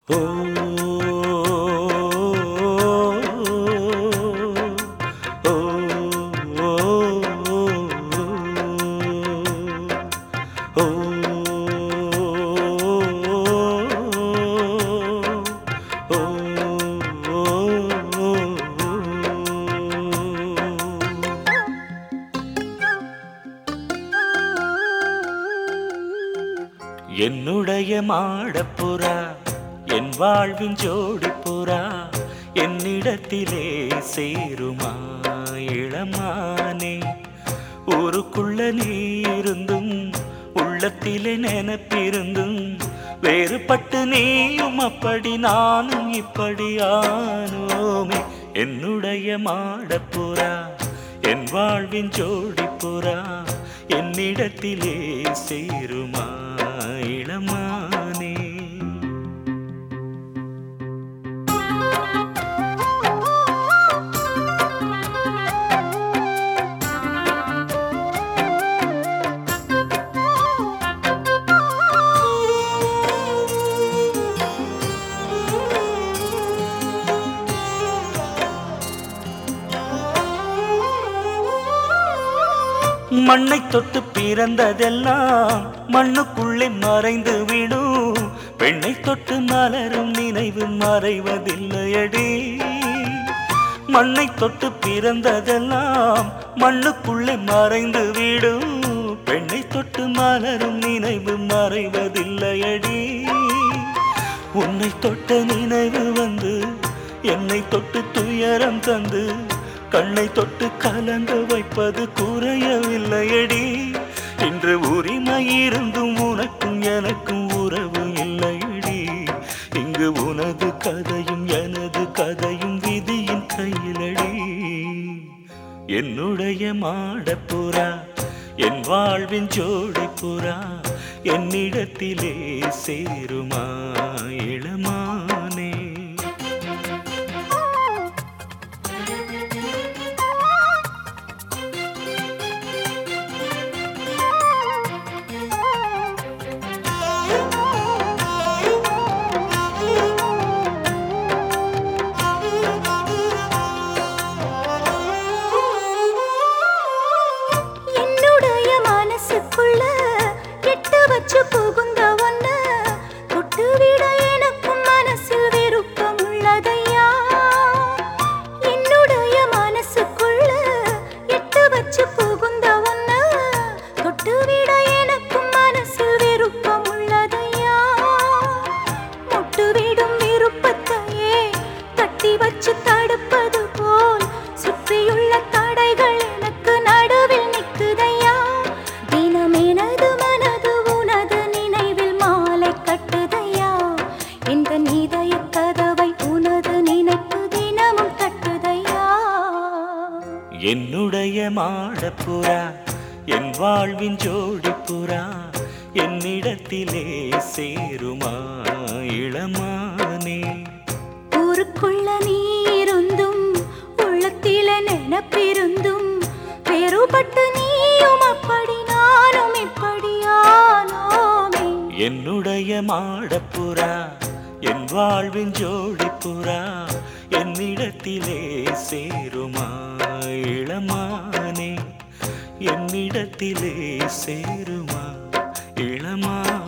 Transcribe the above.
என்னுடைய மாடப்புறா என் வாழ்வின் ஜோடிப்புறா என்னிடத்திலே சேருமா இளமானே. ஊருக்குள்ள நீ இருந்தும் உள்ளத்திலே நினைப்பிருந்தும் வேறுபட்டு நீயும் அப்படி நானும் இப்படி ஆனோமே. என்னுடைய மாடப்புறா என் வாழ்வின் ஜோடிப்புறா என்னிடத்திலே சேருமா இளமானே. மண்ணை தொட்டு பிறந்ததெல்லாம் மண்ணுக்குள்ளே மறைந்து விடும். பெண்ணை தொட்டு மலரும் நினைவு மறைவதில்லையடி. மண்ணை தொட்டு பிறந்ததெல்லாம் மண்ணுக்குள்ளே மறைந்து விடும். பெண்ணை தொட்டு மலரும் நினைவு மறைவதில்லையடி. உன்னை தொட்ட நினைவு வந்து என்னை தொட்டு துயரம் தந்து கண்ணை தொட்டு கலங்க வைப்பது குறையவில்லையடி. இன்று உரிமை இருந்தும் உனக்கும் எனக்கும் உறவு இல்லையடி. இங்கு உனது கதையும் எனது கதையும் விதியின் கையிலடி. என்னுடைய மாடப்புறா என் வாழ்வின் ஜோடிப்புறா என்னிடத்திலே சேருமா இளமானே. புகுந்த ஒன்ன தொட்டுவிட எனக்கும் மனசில் விருப்பம் உள்ளதையா. என்னுடைய மனசுக்குள்ள எட்டு வச்சு புகுந்த ஒன்ன தொட்டுவிட எனக்கும் மனசில் விருப்பம் உள்ளதையா. முட்டுவிடும் விருப்பத்தையே தட்டி வச்சு தடுப்பது போல் சுற்றியுள்ள தடைகள் எனக்கு நடுவில் நிற்குதையா. தினம் எனது என்னுடைய மாடப்புறா என் வாழ்வின் ஜோடிப்புறா என்னிடத்திலே சேருமா இளமானே. ஊருக்குள்ள நீ இருந்தும் உள்ளத்தில நினைப்பிருந்தும் வேறுபட்டு நீயும் அப்படி நானும் இப்படியானோமே. என்னுடைய மாடப்புறா என் வாழ்வின் ஜோடிப்புறா என்னிடத்திலே சேருமா இளமானே. என்னிடத்திலே சேருமா இளமானே.